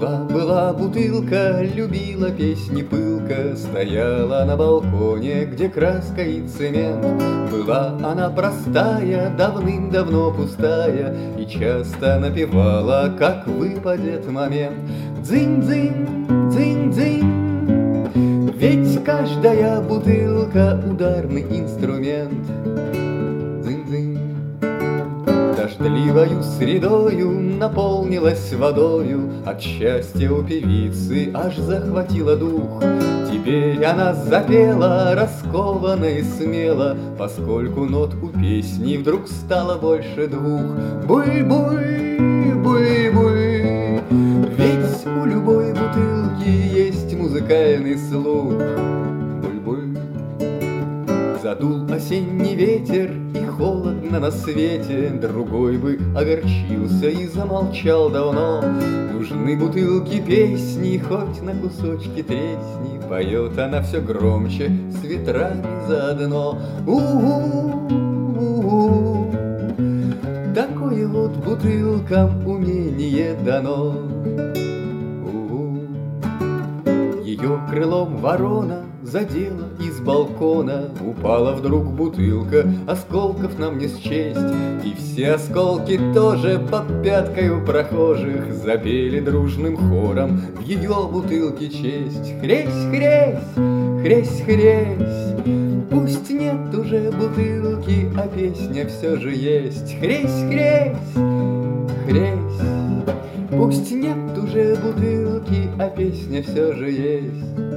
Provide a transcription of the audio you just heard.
Жила-была бутылка, любила песни пылко, стояла на балконе, где краска и цемент. Была она простая, давным-давно пустая, и часто напевала, как выпадет момент. Дзынь-дзынь, дзынь-дзынь, ведь каждая бутылка — ударный инструмент. Дзынь-дзынь. Дождливою средою наполнилась водою, от счастья у певицы аж захватила дух. Теперь она запела раскованно и смело, поскольку нот у песни вдруг стало больше двух. Буй-буй, буй-буй, ведь у любой бутылки есть музыкальный слух. Буй-буй. Задул осенний ветер, и холодно на свете, другой бы огорчился и замолчал давно. Нужны бутылки песни, хоть на кусочки тресни, поет она все громче, с ветрами заодно. У-у, у-у, такое вот бутылкам умение дано. У-у. Ее крылом ворона задела из балкона, упала вдруг бутылка, осколков нам не счесть, и все осколки тоже под пяткой у прохожих запели дружным хором в ее бутылке честь. Хресь, хресь, хресь, хресь, пусть нет уже бутылки, а песня все же есть. Хресь, хресь, хресь, пусть нет уже бутылки, а песня все же есть.